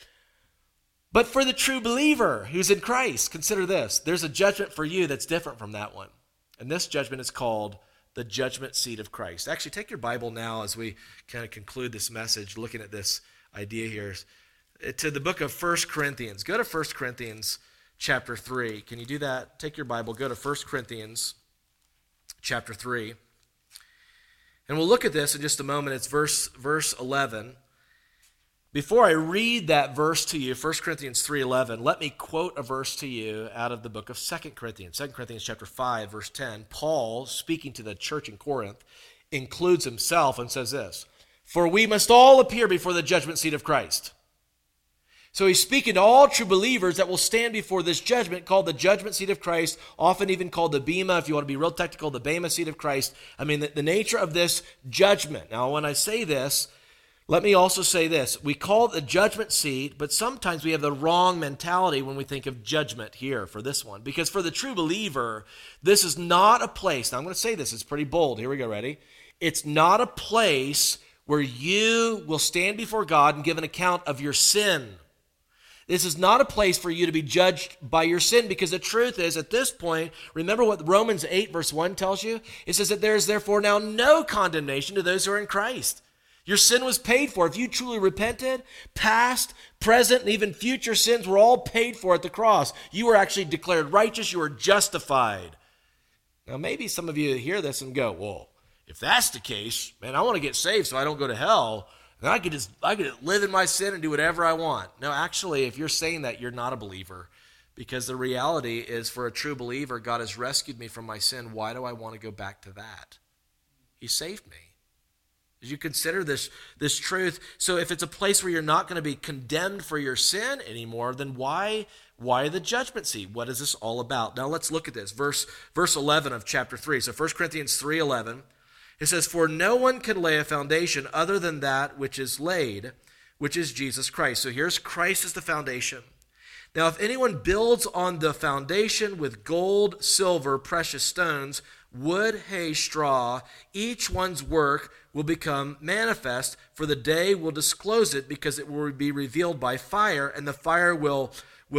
But for the true believer who's in Christ, consider this. There's a judgment for you that's different from that one. And this judgment is called the judgment seat of Christ. Actually, take your Bible now as we kind of conclude this message, looking at this idea here. to the book of 1 Corinthians. Go to 1 Corinthians chapter 3. Can you do that? Take your Bible, go to 1 Corinthians chapter 3. And we'll look at this in just a moment. It's verse 11. Before I read that verse to you, 1 Corinthians 3:11, let me quote a verse to you out of the book of 2 Corinthians. 2 Corinthians chapter 5, verse 10. Paul, speaking to the church in Corinth, includes himself and says this, "For we must all appear before the judgment seat of Christ." So he's speaking to all true believers that will stand before this judgment called the judgment seat of Christ, often even called the Bema, if you want to be real technical, the Bema seat of Christ. I mean, the nature of this judgment. Now, when I say this, let me also say this. We call it the judgment seat, but sometimes we have the wrong mentality when we think of judgment here for this one. Because for the true believer, this is not a place. Now, I'm going to say this. It's pretty bold. Here we go. Ready? It's not a place where you will stand before God and give an account of your sin. This is not a place for you to be judged by your sin, because the truth is, at this point, remember what Romans 8 verse 1 tells you? It says that there is therefore now no condemnation to those who are in Christ. Your sin was paid for. If you truly repented, past, present, and even future sins were all paid for at the cross. You were actually declared righteous. You were justified. Now, maybe some of you hear this and go, well, if that's the case, man, I want to get saved so I don't go to hell. And I could just live in my sin and do whatever I want. No, actually, if you're saying that, you're not a believer. Because the reality is, for a true believer, God has rescued me from my sin. Why do I want to go back to that? He saved me. As you consider this truth, so if it's a place where you're not going to be condemned for your sin anymore, then why the judgment seat? What is this all about? Now let's look at this. Verse 11 of chapter 3. So 1 Corinthians 3:11. It says, "For no one can lay a foundation other than that which is laid, which is Jesus Christ." So here's Christ as the foundation. "Now if anyone builds on the foundation with gold, silver, precious stones, wood, hay, straw, each one's work will become manifest, for the day will disclose it, because it will be revealed by fire, and the fire will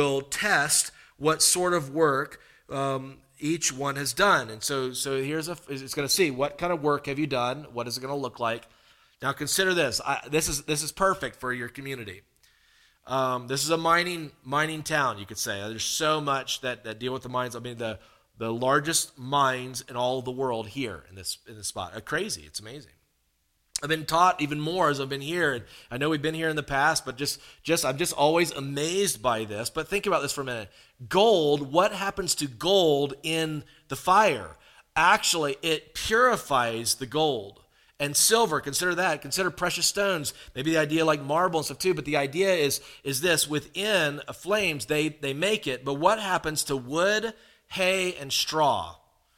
test what sort of work each one has done." And so here's it's going to see what kind of work have you done, what is it going to look like. Now consider this. This is perfect for your community. This is a mining town, you could say. There's so much that deal with the mines. I mean, the largest mines in all of the world here in this spot. Crazy. It's amazing. I've been taught even more as I've been here, and I know we've been here in the past, but I'm just always amazed by this. But think about this for a minute. Gold, what happens to gold in the fire? Actually, it purifies the gold. And silver, consider that. Consider precious stones. Maybe the idea like marble and stuff too, but the idea is this: within flames, they make it. But what happens to wood, hay, and straw?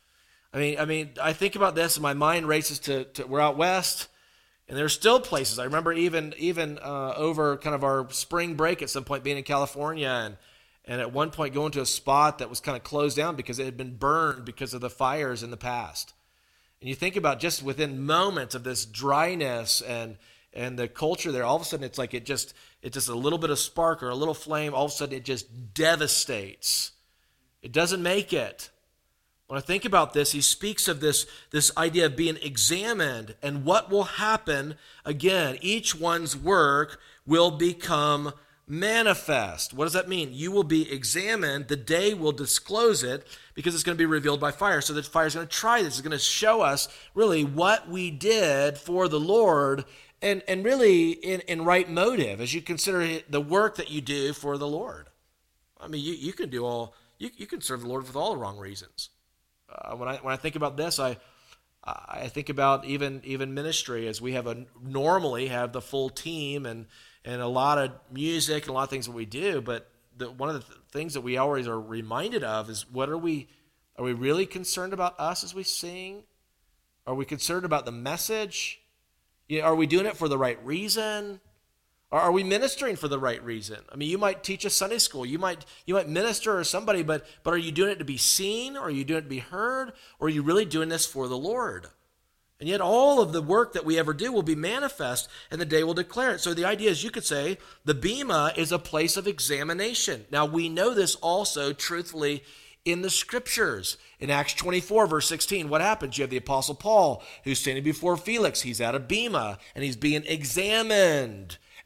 I mean, I think about this, and my mind races to we're out west. And there's still places. I remember even over kind of our spring break at some point being in California, and at one point going to a spot that was kind of closed down because it had been burned because of the fires in the past. And you think about just within moments of this dryness and the culture there, all of a sudden it's like it's just a little bit of spark or a little flame, all of a sudden it just devastates. It doesn't make it. When I think about this, he speaks of this idea of being examined, and what will happen. Again, each one's work will become manifest. What does that mean? You will be examined. The day will disclose it, because it's going to be revealed by fire. So the fire is going to try this. It's going to show us really what we did for the Lord, and really in right motive as you consider the work that you do for the Lord. I mean, you can do all, you can serve the Lord with all the wrong reasons. When I think about this, I think about even ministry, as we normally have the full team and a lot of music and a lot of things that we do. But one of the things that we always are reminded of is, what are we really concerned about us as we sing? Are we concerned about the message? Are we doing it for the right reason? Or are we ministering for the right reason? I mean, you might teach a Sunday school. You might minister or somebody, but are you doing it to be seen? Or are you doing it to be heard? Or are you really doing this for the Lord? And yet all of the work that we ever do will be manifest, and the day will declare it. So the idea is, you could say, the Bema is a place of examination. Now, we know this also, truthfully, in the Scriptures. In Acts 24, verse 16, what happens? You have the Apostle Paul, who's standing before Felix. He's at a Bema, and he's being examined.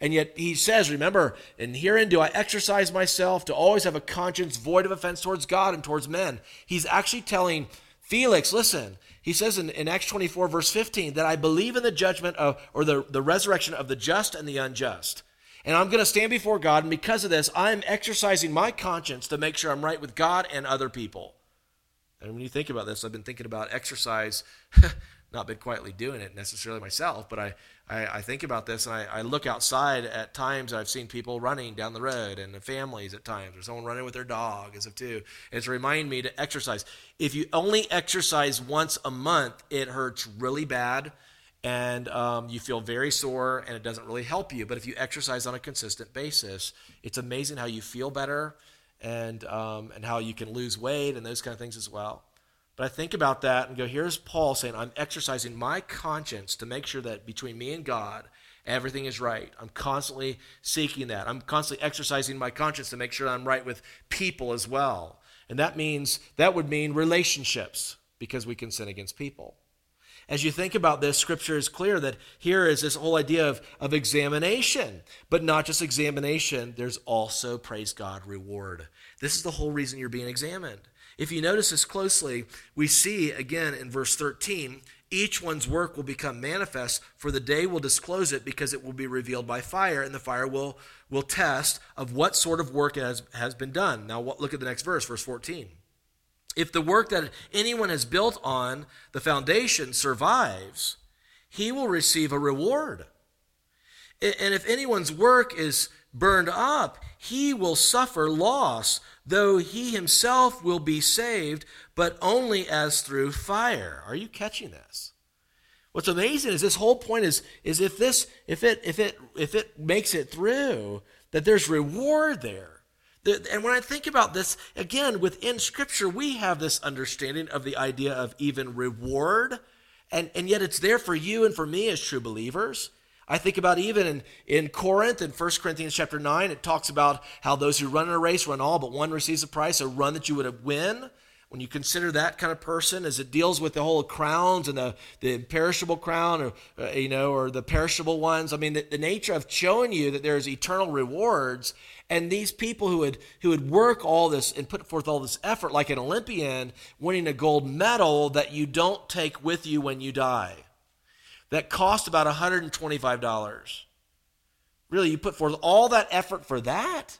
And yet he says, remember, and herein do I exercise myself to always have a conscience void of offense towards God and towards men. He's actually telling Felix, listen, he says in Acts 24, verse 15, that I believe in the judgment of, or the resurrection of the just and the unjust. And I'm going to stand before God, and because of this, I'm exercising my conscience to make sure I'm right with God and other people. And when you think about this, I've been thinking about exercise, not been quietly doing it necessarily myself, but I think about this, and I look outside at times. I've seen people running down the road, and the families at times, or someone running with their dog as if too. And it's remind me to exercise. If you only exercise once a month, it hurts really bad, and you feel very sore, and it doesn't really help you. But if you exercise on a consistent basis, it's amazing how you feel better, and how you can lose weight and those kind of things as well. But I think about that and go, here's Paul saying, I'm exercising my conscience to make sure that between me and God, everything is right. I'm constantly seeking that. I'm constantly exercising my conscience to make sure I'm right with people as well. And that would mean relationships, because we can sin against people. As you think about this, Scripture is clear that here is this whole idea of examination. But not just examination, there's also, praise God, reward. This is the whole reason you're being examined. If you notice this closely, we see again in verse 13, each one's work will become manifest, for the day will disclose it, because it will be revealed by fire, and the fire will test of what sort of work has been done. Now look at the next verse, verse 14. If the work that anyone has built on the foundation survives, he will receive a reward. And if anyone's work is burned up, he will suffer loss, though he himself will be saved, but only as through fire. Are you catching this? What's amazing is this whole point is if it makes it through, that there's reward there. And when I think about this, again, within Scripture, we have this understanding of the idea of even reward, and yet it's there for you and for me as true believers. I think about even in Corinth, in 1 Corinthians chapter 9, it talks about how those who run in a race run all, but one receives a prize, so run that you would win. When you consider that kind of person, as it deals with the whole crowns and the imperishable crown, or the perishable ones, I mean, the nature of showing you that there's eternal rewards, and these people who would work all this and put forth all this effort, like an Olympian winning a gold medal that you don't take with you when you die, that cost about $125. Really, you put forth all that effort for that?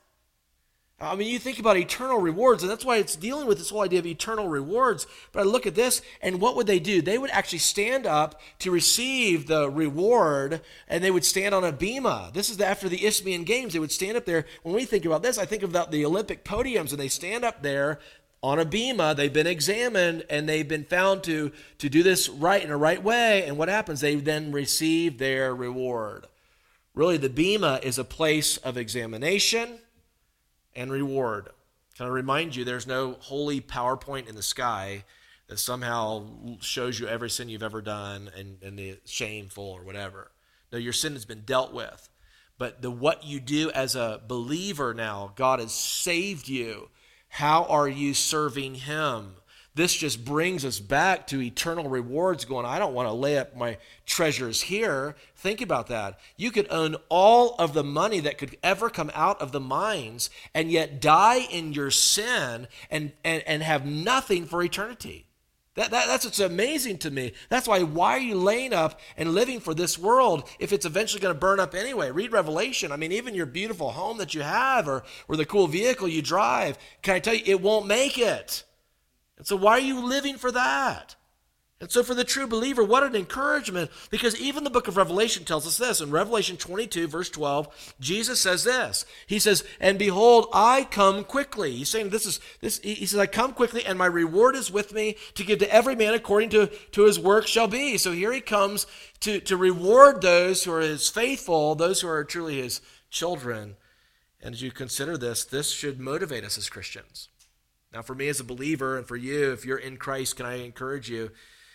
I mean, you think about eternal rewards, and that's why it's dealing with this whole idea of eternal rewards. But I look at this, and what would they do? They would actually stand up to receive the reward, and they would stand on a bema. This is after the Isthmian Games. They would stand up there. When we think about this, I think about the Olympic podiums, and they stand up there on a bema. They've been examined, and they've been found to do this right in a right way. And what happens? They then receive their reward. Really, the bema is a place of examination and reward. Kind of remind you, there's no holy PowerPoint in the sky that somehow shows you every sin you've ever done and the shameful or whatever. No, your sin has been dealt with. But what you do as a believer now, God has saved you. How are you serving Him? This just brings us back to eternal rewards, going, I don't want to lay up my treasures here. Think about that. You could own all of the money that could ever come out of the mines and yet die in your sin and have nothing for eternity. That's what's amazing to me. That's why are you laying up and living for this world if it's eventually going to burn up anyway? Read Revelation. I mean, even your beautiful home that you have or the cool vehicle you drive, can I tell you, it won't make it. And so why are you living for that? And so for the true believer, what an encouragement, because even the book of Revelation tells us this. In Revelation 22, verse 12, Jesus says this. He says, and behold, I come quickly. He's saying this. He says, I come quickly, and my reward is with me to give to every man according to his work shall be. So here he comes to reward those who are his faithful, those who are truly his children. And as you consider this should motivate us as Christians. Now, for me as a believer, and for you, if you're in Christ, can I encourage you?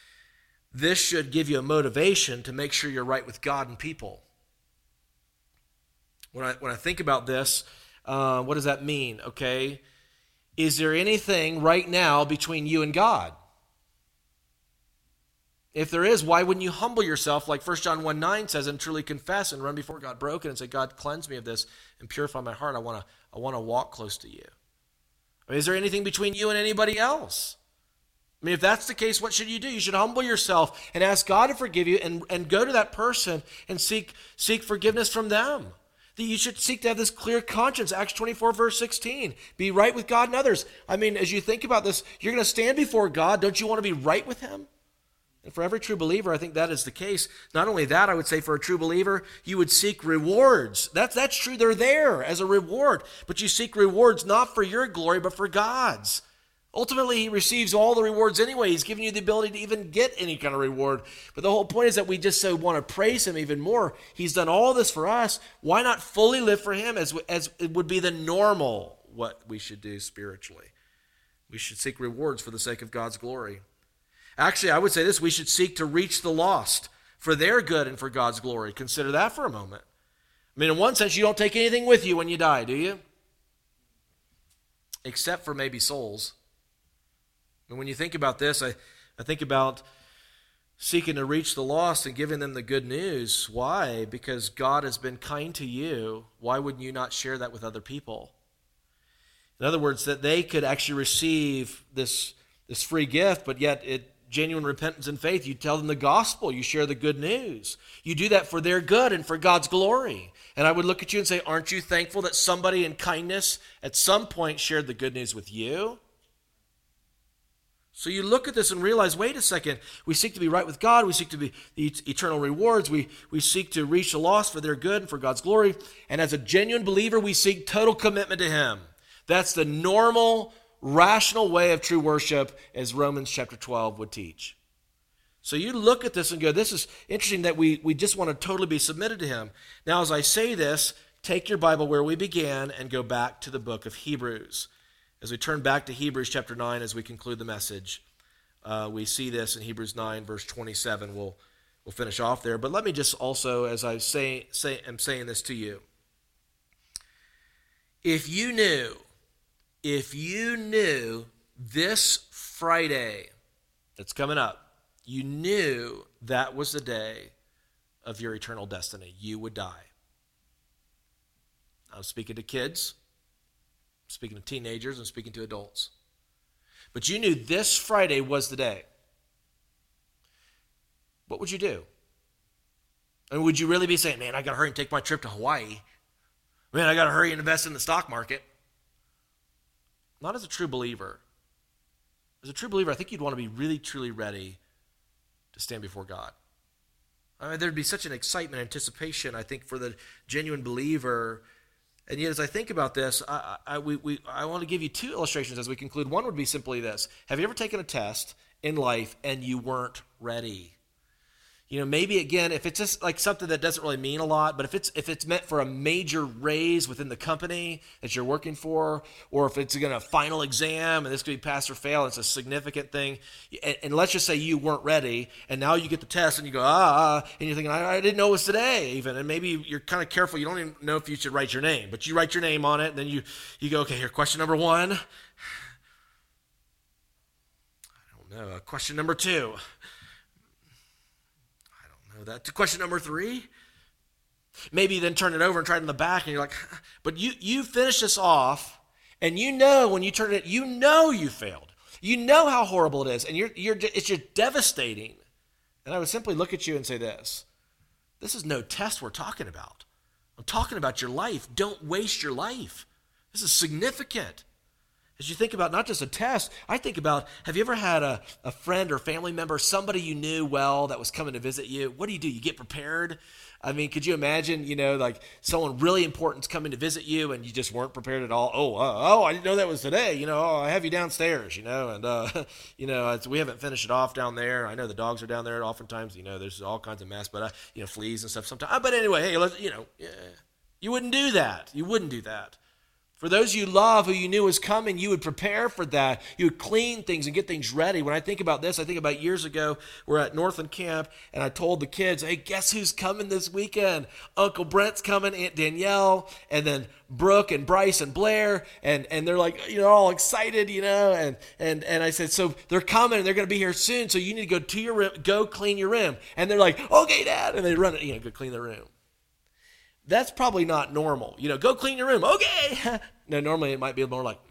This should give you a motivation to make sure you're right with God and people. When I think about this, what does that mean? Okay, is there anything right now between you and God? If there is, why wouldn't you humble yourself like 1 John 1:9 says, and truly confess and run before God broken and say, God, cleanse me of this and purify my heart. I want to walk close to you. I mean, is there anything between you and anybody else? I mean, if that's the case, what should you do? You should humble yourself and ask God to forgive you and go to that person and seek forgiveness from them. That you should seek to have this clear conscience. Acts 24, verse 16. Be right with God and others. I mean, as you think about this, you're going to stand before God. Don't you want to be right with him? And for every true believer, I think that is the case. Not only that, I would say for a true believer, you would seek rewards. That's true. They're there as a reward. But you seek rewards not for your glory, but for God's. Ultimately, he receives all the rewards anyway. He's given you the ability to even get any kind of reward. But the whole point is that we just so want to praise him even more. He's done all this for us. Why not fully live for him as it would be the normal what we should do spiritually? We should seek rewards for the sake of God's glory. Actually, I would say this. We should seek to reach the lost for their good and for God's glory. Consider that for a moment. I mean, in one sense, you don't take anything with you when you die, do you? Except for maybe souls. And when you think about this, I think about seeking to reach the lost and giving them the good news. Why? Because God has been kind to you. Why wouldn't you not share that with other people? In other words, that they could actually receive this free gift, but yet genuine repentance and faith. You tell them the gospel. You share the good news. You do that for their good and for God's glory. And I would look at you and say, aren't you thankful that somebody in kindness at some point shared the good news with you? So you look at this and realize, wait a second, we seek to be right with God, we seek to be the eternal rewards, we seek to reach the lost for their good and for God's glory, and as a genuine believer, we seek total commitment to him. That's the normal, rational way of true worship, as Romans chapter 12 would teach. So you look at this and go, this is interesting that we just want to totally be submitted to him. Now, as I say this, take your Bible where we began and go back to the book of Hebrews. As we turn back to Hebrews chapter 9 as we conclude the message, we see this in Hebrews 9, verse 27. We'll finish off there. But let me just also, as I am saying this to you, if you knew this Friday that's coming up, you knew that was the day of your eternal destiny, you would die. I'm speaking to kids. Speaking to teenagers and speaking to adults. But you knew this Friday was the day. What would you do? I mean, would you really be saying, man, I got to hurry and take my trip to Hawaii? Man, I got to hurry and invest in the stock market? Not as a true believer. As a true believer, I think you'd want to be really, truly ready to stand before God. I mean, there'd be such an excitement, anticipation, I think, for the genuine believer. And yet, as I think about this, I want to give you two illustrations as we conclude. One would be simply this. Have you ever taken a test in life and you weren't ready? You know, maybe, again, if it's just like something that doesn't really mean a lot, but if it's meant for a major raise within the company that you're working for, or if it's going to final exam and this could be pass or fail, it's a significant thing, and let's just say you weren't ready, and now you get the test and you go, and you're thinking, I didn't know it was today even, and maybe you're kind of careful, you don't even know if you should write your name, but you write your name on it, and then you go, okay, here, question number 1. I don't know, question number 2. That to question number 3. Maybe you then turn it over and try it in the back, and you're like, but you finish this off, and you know when you turn it, you know you failed. You know how horrible it is, and it's just devastating. And I would simply look at you and say this is no test we're talking about. I'm talking about your life. Don't waste your life. This is significant. As you think about not just a test, I think about, have you ever had a friend or family member, somebody you knew well that was coming to visit you? What do? You get prepared? I mean, could you imagine, like someone really important's coming to visit you and you just weren't prepared at all? Oh, I didn't know that was today. I have you downstairs, and, we haven't finished it off down there. I know the dogs are down there. Oftentimes, there's all kinds of mess, but, fleas and stuff sometimes. But anyway, hey, you wouldn't do that. You wouldn't do that. For those you love, who you knew was coming, you would prepare for that. You would clean things and get things ready. When I think about this, I think about years ago, we're at Northland Camp, and I told the kids, hey, guess who's coming this weekend? Uncle Brent's coming, Aunt Danielle, and then Brooke and Bryce and Blair, and they're like, all excited, and I said, so they're coming, and they're going to be here soon, so you need to go to your room, go clean your room. And they're like, okay, Dad, and they run it, go clean the room. That's probably not normal. Go clean your room. Okay. No, normally it might be more like,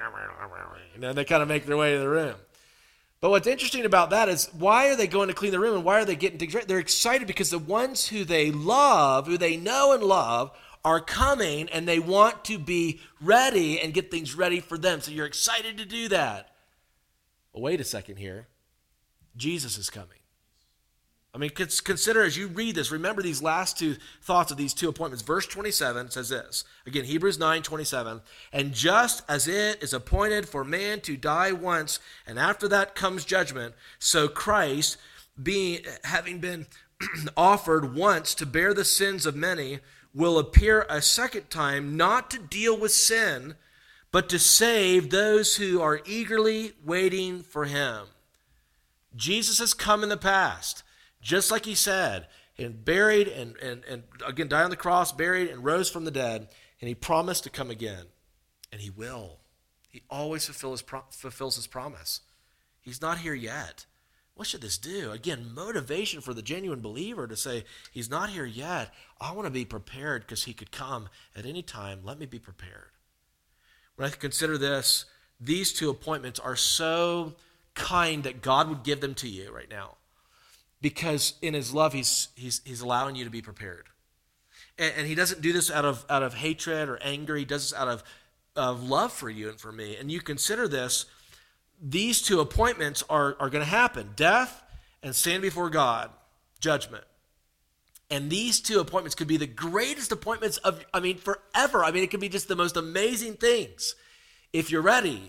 they kind of make their way to the room. But what's interesting about that is, why are they going to clean the room and why are they getting things ready? They're excited because the ones who they love, who they know and love, are coming and they want to be ready and get things ready for them. So you're excited to do that. But wait a second here. Jesus is coming. Consider as you read this, remember these last two thoughts of these two appointments. Verse 27 says this. Again, Hebrews 9:27. And just as it is appointed for man to die once, and after that comes judgment, so Christ, having been offered once to bear the sins of many, will appear a second time, not to deal with sin, but to save those who are eagerly waiting for him. Jesus has come in the past. Just like he said, and buried and again died on the cross, buried and rose from the dead, and he promised to come again. And he will. He always fulfills his promise. He's not here yet. What should this do? Again, motivation for the genuine believer to say, he's not here yet. I want to be prepared because he could come at any time. Let me be prepared. When I consider this, these two appointments are so kind that God would give them to you right now. Because in his love, he's allowing you to be prepared. And he doesn't do this out of hatred or anger. He does this out of love for you and for me. And you consider this, these two appointments are going to happen. Death and stand before God, judgment. And these two appointments could be the greatest appointments forever. It could be just the most amazing things if you're ready.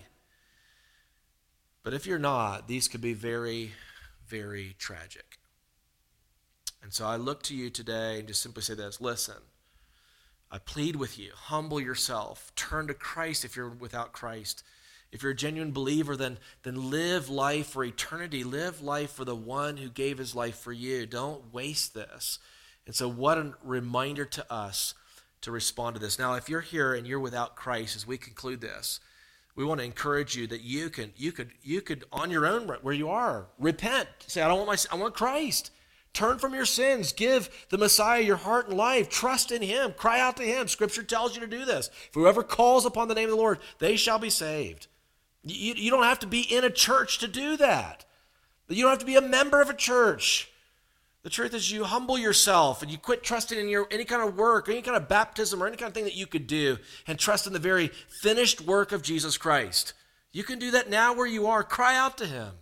But if you're not, these could be very, very tragic. And so I look to you today and just simply say this. Listen, I plead with you, humble yourself. Turn to Christ if you're without Christ. If you're a genuine believer, then live life for eternity. Live life for the one who gave his life for you. Don't waste this. And so what a reminder to us to respond to this. Now, if you're here and you're without Christ, as we conclude this, we want to encourage you that you could on your own where you are, repent. Say, I want Christ. Turn from your sins. Give the Messiah your heart and life. Trust in him. Cry out to him. Scripture tells you to do this. If whoever calls upon the name of the Lord, they shall be saved. You don't have to be in a church to do that. You don't have to be a member of a church. The truth is, you humble yourself and you quit trusting in any kind of work, or any kind of baptism, or any kind of thing that you could do, and trust in the very finished work of Jesus Christ. You can do that now where you are. Cry out to him.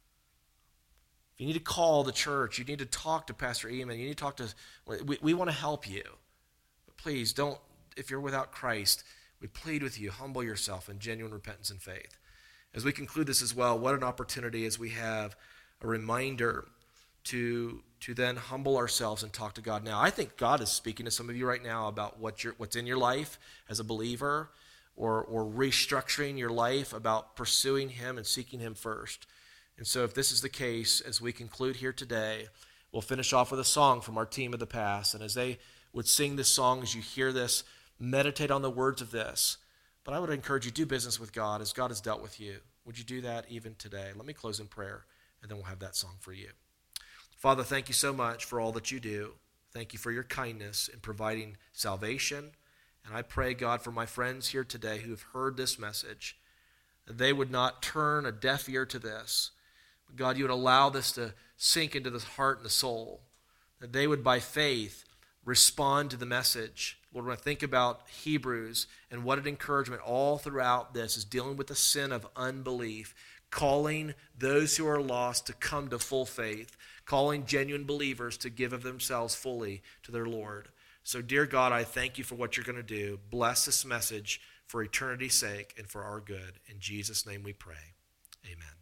If you need to call the church, you need to talk to Pastor Eamon, you need to talk to, we want to help you. But please don't, if you're without Christ, we plead with you, humble yourself in genuine repentance and faith. As we conclude this as well, what an opportunity as we have a reminder to then humble ourselves and talk to God now. I think God is speaking to some of you right now about what's in your life as a believer, or restructuring your life about pursuing him and seeking him first. And so if this is the case, as we conclude here today, we'll finish off with a song from our team of the past. And as they would sing this song, as you hear this, meditate on the words of this. But I would encourage you, do business with God as God has dealt with you. Would you do that even today? Let me close in prayer, and then we'll have that song for you. Father, thank you so much for all that you do. Thank you for your kindness in providing salvation. And I pray, God, for my friends here today who have heard this message, that they would not turn a deaf ear to this. But God, you would allow this to sink into the heart and the soul, that they would, by faith, respond to the message. Lord, when I think about Hebrews and what an encouragement all throughout this is dealing with the sin of unbelief, calling those who are lost to come to full faith, calling genuine believers to give of themselves fully to their Lord. So, dear God, I thank you for what you're going to do. Bless this message for eternity's sake and for our good. In Jesus' name we pray. Amen.